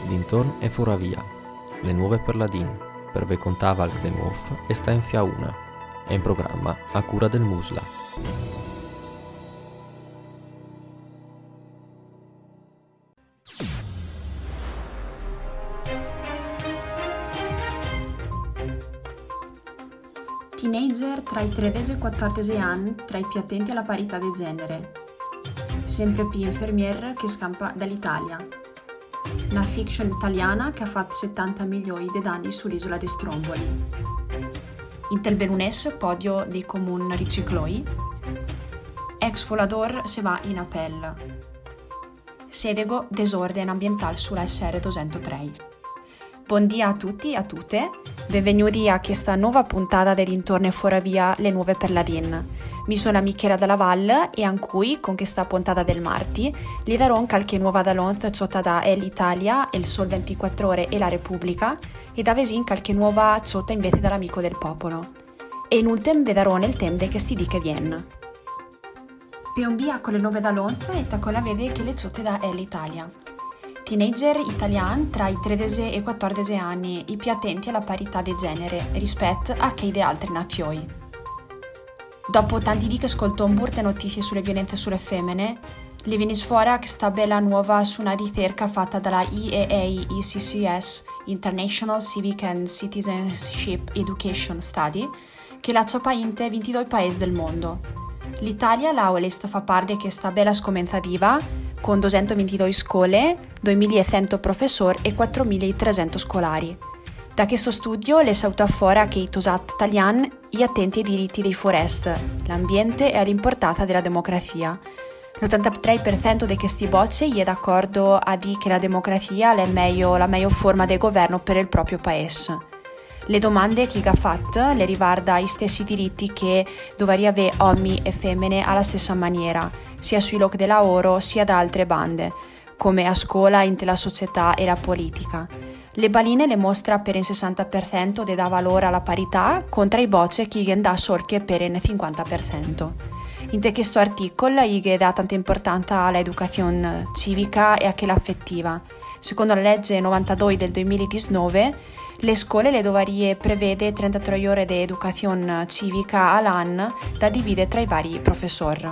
Dintorn e Furavia, le nuove per la DIN, per ve contava de nuof e sta in fia una, è in programma a cura del Musla. Teenager tra i 13 e i 14 anni, tra i più attenti alla parità di genere. Sempre più infermier che scampa dall'Italia. Una fiction italiana che ha fatto 70 milioni di danni sull'isola di Stromboli. Intel Belunes, podio di Comun Ricicloi. Ex volador se va in appel. Sedego desordine ambiental sulla SR 203. Buongiorno a tutti e a tutte, benvenuti a questa nuova puntata di Dintorno e Furavia, le nuove per la DIN. Mi sono Michela Dalla Valle e an cui, con questa puntata del martedì, gli darò qualche nuova dalonza ciota da l'Italia, il Sol 24 Ore e la Repubblica, e da vesin qualche nuova ciota invece dall'amico del popolo. E in ultim vedarò nel tempo che sti di che viene. Per un via con le nuove dalonze e tacola vede che le ciote da l'Italia. Teenager italiani tra i 13 e i 14 anni, i più attenti alla parità di genere rispetto a che di altre nazioni. Dopo tanti di che ascoltò molte notizie sulle violenze sulle femmine, le viene sfora che sta bella nuova su una ricerca fatta dalla IEA-ICCS, International Civic and Citizenship Education Study, che la ciappa in 22 paesi del mondo. L'Italia, l'Aulest, fa parte di questa bella scomenzativa, con 222 scuole, 2.100 professori e 4.300 scolari. Da questo studio le sauta fuori che i tosat italiani gli attenti ai diritti dei forest, l'ambiente e all'importanza della democrazia. L'83% di questi bocce gli è d'accordo a dire che la democrazia è la meglio forma di governo per il proprio paese. Le domande che ha fatto le riguarda i stessi diritti che dovrebbero avere uomini e femmine alla stessa maniera, sia sui luoghi di lavoro sia da altre bande, come a scuola, in la società e la politica. Le baline le mostra per il 60% de dà valore alla parità, contro i bocce che gli dà sorche per il 50%. In questo articolo gli dà tanta importanza all'educazione civica e a quella affettiva. Secondo la legge 92 del 2019, le scuole le dovrebbero prevede 33 ore di educazione civica all'anno da dividere tra i vari professori.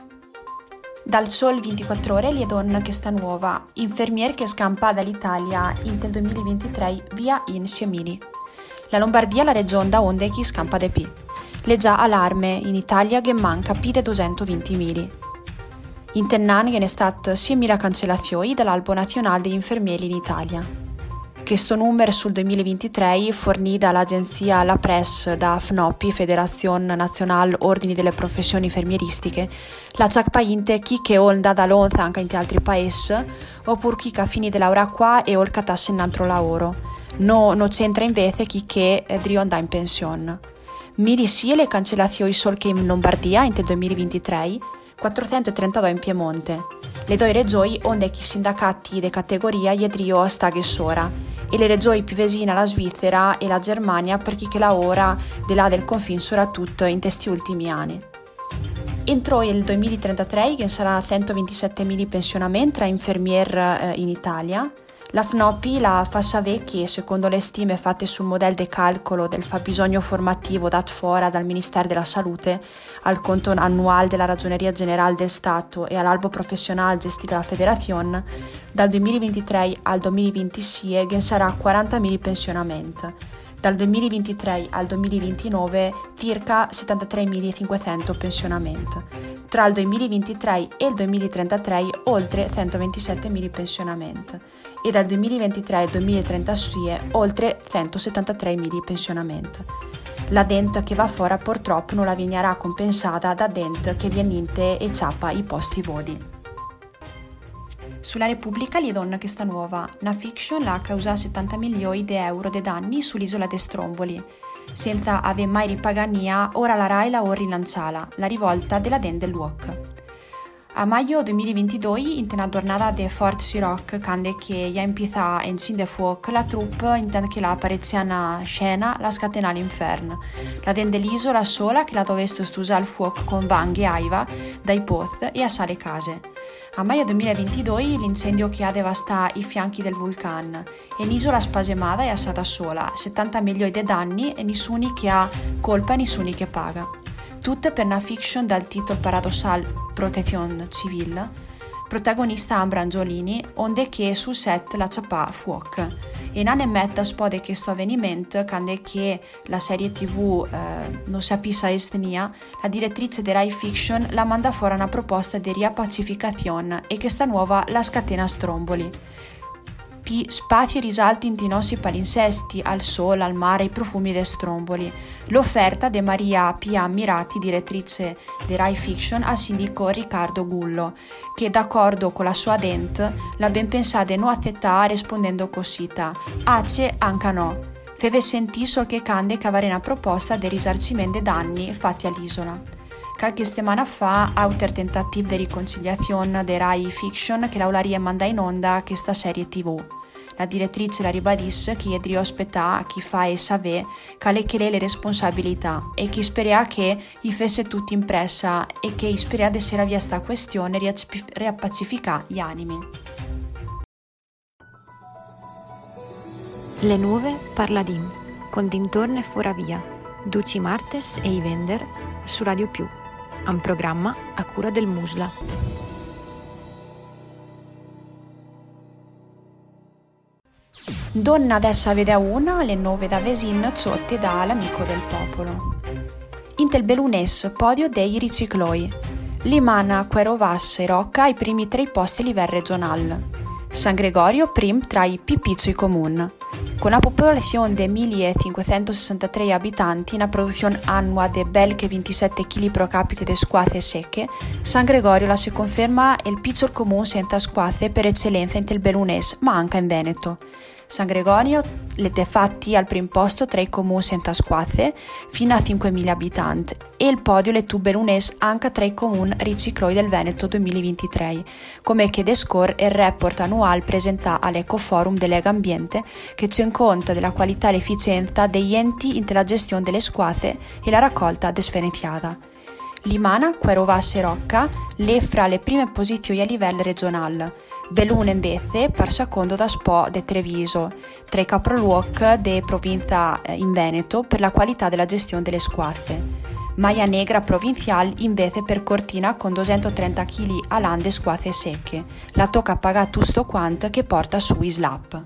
Dal Sol 24 Ore gli donne che sta nuova, infermier che scampa dall'Italia in 2023 via in Siemini. La Lombardia la regione da onde chi scampa de P. Le già allarme in Italia che manca più di 220.000. In Tennan che ne è stata 6.000 cancellazioni dall'Albo Nazionale degli Infermieri in Italia. Questo numero sul 2023 fornì dall'agenzia La Press da FNOPI, Federazione Nazionale Ordini delle Professioni Infermieristiche, la ciacpainte chi che onda da lonza anche in altri paesi, oppure chi che ha fini di laurea qua e ol catasse in altro lavoro. No c'entra invece chi che drionda in pensione. Miri sì le cancellazioni sol che in Lombardia in 2023, 432 in Piemonte. Le due regioni onde chi sindacati di categoria gli drio staghe sora, e le regioni più vicine alla Svizzera e la Germania per chi che lavora di là del confine soprattutto in questi ultimi anni. Entro il 2033 che sarà 127.000 pensionamenti tra infermier in Italia. La FNOPI la fa sapere che, secondo le stime fatte sul modello di calcolo del fabbisogno formativo dat fuori dal Ministero della Salute al conto annuale della Ragioneria Generale del Stato e all'albo professionale gestito dalla Federazione, dal 2023 al 2026 sarà 40.000 pensionamenti. Dal 2023 al 2029 circa 73.500 pensionamenti. Tra il 2023 e il 2033 oltre 127.000 pensionamenti. E dal 2023 al 2036 oltre 173.000 pensionamenti. La dent che va fuori purtroppo non la vignerà compensata da dent che viene e ciappa i posti vodi. Sulla Repubblica gli donne che sta nuova, una fiction la causa 70 milioni di euro di danni sull'isola di Stromboli. Senza aver mai ripagania, ora la Rai la rilanciala, la rivolta della den del Luoc. A maggio 2022, in una giornata di Fort Siroc, quando che gli impita in cin de fuoco, la troupe intende che la pareziana scena la scatena all'inferno. La den dell'isola sola che la dovesse stusa al fuoco con vanghe e aiva dai poz e a sale case. A maio 2022 l'incendio che ha devastato i fianchi del vulcano e un'isola spasemata e stata sola, 70 milioni di danni e nessuno che ha colpa e nessuno che paga. Tutto per una fiction dal titolo paradossal Protezione Civile, protagonista Ambra Angiolini, onde che sul set la ciapà fuoco. E non è metta spode che sto avvenimento, quando che la serie TV non si appisa estnia, la direttrice di Rai Fiction la manda fuori una proposta di riappacificazione e che sta nuova la scatena Stromboli. Spazio e risalti in nostri palinsesti, al sole, al mare, i profumi de Stromboli. L'offerta di Maria Pia Ammirati, direttrice di Rai Fiction, al sindaco Riccardo Gullo, che d'accordo con la sua dent l'ha ben pensata e non accetta rispondendo cosita. Ace anche no. Feve sentì sol che cande cavare una proposta di risarcimento dei danni fatti all'isola. Qualche settimana fa, autor tentativo di riconciliazione di Rai Fiction che l'aularia manda in onda questa serie TV. La direttrice la ribadisse che gli ospita chi fa e savè quale che le responsabilità e che spera che gli fesse tutto impressa e che spera di essere via sta questione riappacificare gli animi. Le nuove Parladim con dintorno e fuora via, Duci Martes e Ivender su Radio Più, un programma a cura del Musla. Donna adesso vede a una, le 9 da Vesin, zotte da l'amico del popolo. Intel Belunes, podio dei ricicloi. Limana, Querovas e Rocca i primi 3 posti a livello regionale. San Gregorio prim tra i più piccoli comuni. Con una popolazione di 1.563 abitanti, una produzione annua di bel che 27 kg pro capite di squatte secche, San Gregorio la si conferma il piccolo comune senza squatte per eccellenza in tel Belunes, ma anche in Veneto. San Gregorio le fatti al primo posto tra i comuni senza squatte fino a 5.000 abitanti e il podio le tu Belunes anche tra i comuni ricicloi del Veneto 2023, come che descore il report annuale presentato all'Ecoforum del Lega Ambiente che tiene conto della qualità e l'efficienza degli enti in la gestione delle squatte e la raccolta differenziata. Limana, Querovas e Rocca le fra le prime posizioni a livello regionale. Belluno invece par secondo da Spo de Treviso, tra i caproluoc de provincia in Veneto per la qualità della gestione delle squatte. Maia Negra provinciale invece per Cortina con 230 kg all'anno di squatte secche. La tocca pagare tutto quanto che porta su i slap.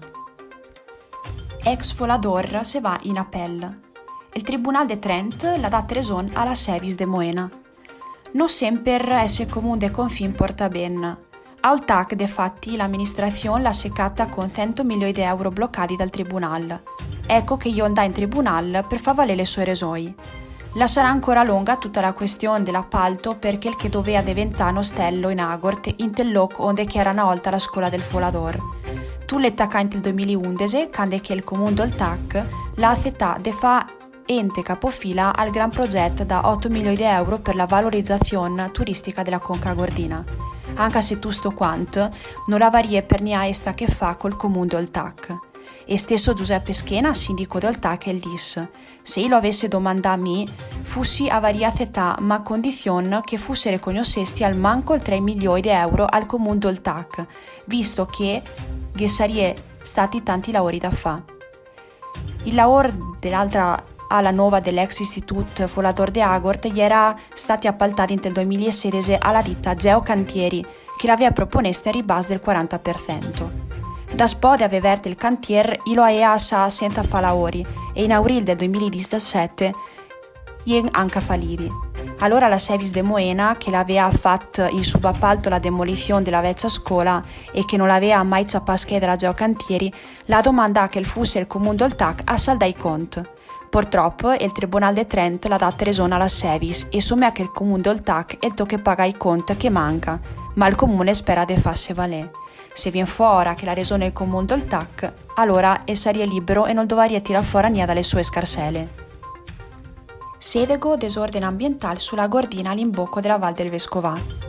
Ex Volador se va in appello. Il Tribunale de Trent la dà ragione alla Sevis de Moena. Non sempre essere comune de confin porta ben. Al TAC, de fatti, l'amministrazione l'ha seccata con 100 milioni di euro bloccati dal Tribunale. Ecco che io andai in Tribunale per far valere le sue ragioni. La sarà ancora lunga tutta la questione dell'appalto perché il che doveva diventare un ostello in Agort, in tel loc onde che era una volta la scuola del Volador. Tu l'attacca in tel 2011, quando che il comune del TAC l'ha accettata de fa ente capofila al gran progetto da 8 milioni di euro per la valorizzazione turistica della Conca Gordina. Anche se tutto quanto non la varie per niente che fa col comune del TAC. E stesso Giuseppe Schena, sindaco del TAC, il disse: se io lo avesse domandato a me, fossi a varia età, ma a condizione che fosse riconoscesti al manco il 3 milioni di euro al comune del TAC, visto che sarebbe stati tanti lavori da fare. Il lavoro dell'altra alla nuova dell'ex Istituto Volador de Agort gli era stati appaltati nel 2016 alla ditta Geocantieri, che l'aveva proposto a ribasso del 40%. Da spode aveva aperto il cantiere e lo aveva senza fare lavori e in aprile del 2017 gli anche falliti. Allora la Sevis de Moena, che l'aveva fatto in subappalto la demolizione della vecchia scuola e che non l'aveva mai sapasche della Geocantieri, la domanda che fosse il comune del TAC a saldare i conti. Purtroppo il Tribunale de Trent l'ha data ragione alla Sevis e somma che il comune del TAC è il to che paga i conti che manca, ma il comune spera de farsi valere. Se viene fuori che la ragione è il comune del TAC, allora sarebbe libero e non dovrebbe tirare fuori niente dalle sue scarsele. Sedego desordine ambientale sulla Gordina all'imbocco della Val del Vescovà.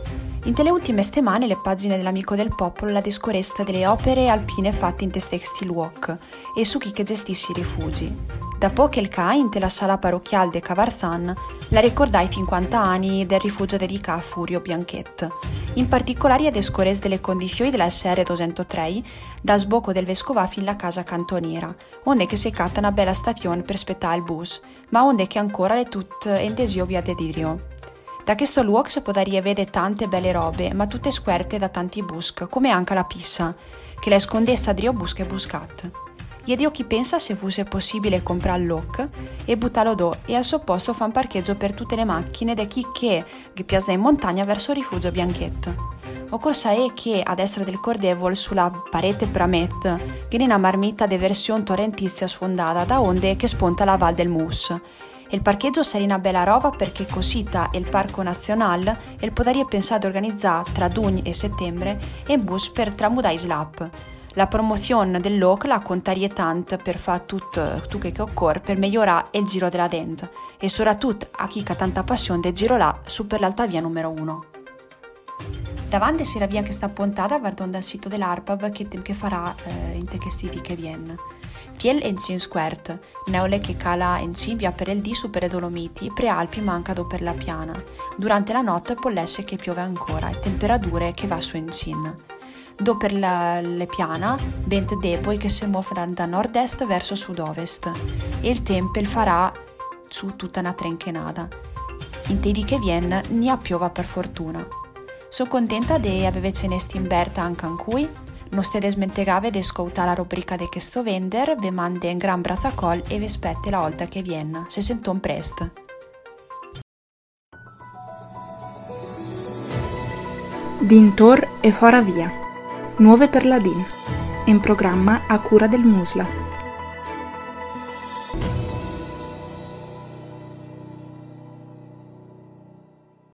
In tele ultime settimane le pagine dell'Amico del Popolo la descoresta delle opere alpine fatte in Textile Walk e su chi che gestisce i rifugi. Da poco il CA, in la sala parrocchiale de Cavarzan, la ricordai 50 anni del rifugio dedicato a Furio Bianchet. In particolare a descores delle condizioni della SR 203 da sbocco del vescovà fin la casa cantoniera, onde che si catta una bella stazione per aspettare il bus, ma onde che ancora le tutte in desio via de Dirio. Da questo luogo si può vedere tante belle robe, ma tutte squerte da tanti busc, come anche la pissa, che la scondesta drio busca e buscat. Iedrio chi pensa se fosse possibile comprare il loc e buttarlo do e al suo posto fa un parcheggio per tutte le macchine da chi che piazza in montagna verso il rifugio Bianchet. Occorsa è che a destra del cordevol sulla parete Pramet viene una marmita di versione torrentizia sfondata da onde che sponta la Val del Mus. Il parcheggio sarà una bella roba perché Cosita e il Parco Nazionale e il podaria pensato organizzare tra giugno e settembre e un bus per tramudare slap. La promozione del loc la contaria tanto per fare tutto che occorre per migliorare il giro della dent e soprattutto a chi ha tanta passione del giro là su per l'alta via numero 1. Davanti si la via che sta puntata guardando dal sito dell'ARPAB che farà in te che stiti che viene. Fiel Encin Squert, neole che cala Encin via per il D su per le Dolomiti, prealpi manca do per la piana. Durante la notte pollesse che piove ancora e temperature che va su Encin. Do per le piana, vent deboli che si muovono da nord-est verso sud-ovest e il tempo farà su tutta una trenchenada. In te di che viene, ni a piova per fortuna. Sono contenta di avere cenesti in Berta anche in cui non state smentegave di ascoltare la rubrica di questo vender, vi mande un gran brazacol e vi aspette la volta che viene. Se senton presto. Dintor e fora via. Nuove per la DIN. In programma a cura del Musla.